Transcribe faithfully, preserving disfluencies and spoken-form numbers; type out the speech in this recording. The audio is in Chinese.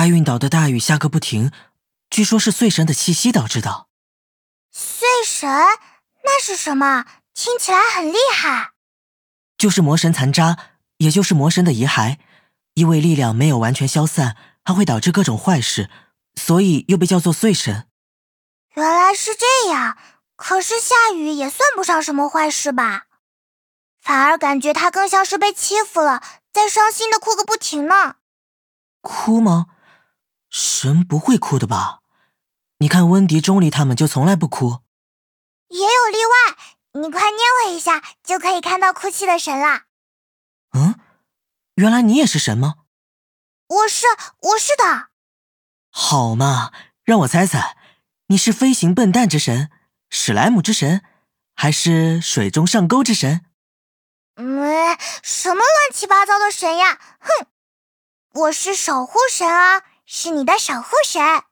阿运岛的大雨下个不停，据说是岁神的气息导致的。 岁神？那是什么？听起来很厉害。 就是魔神残渣，也就是魔神的遗骸，因为力量没有完全消散，还会导致各种坏事，所以又被叫做岁神。 原来是这样，可是下雨也算不上什么坏事吧？反而感觉他更像是被欺负了，在伤心的哭个不停呢。 哭吗？神不会哭的吧？你看温迪、钟离他们就从来不哭。 也有例外，你快捏我一下，就可以看到哭泣的神啦。 嗯？原来你也是神吗？ 我是，我是的。 好嘛，让我猜猜，你是飞行笨蛋之神、史莱姆之神，还是水中上钩之神？ 嗯，什么乱七八糟的神呀！哼，我是守护神啊，是你的守护神。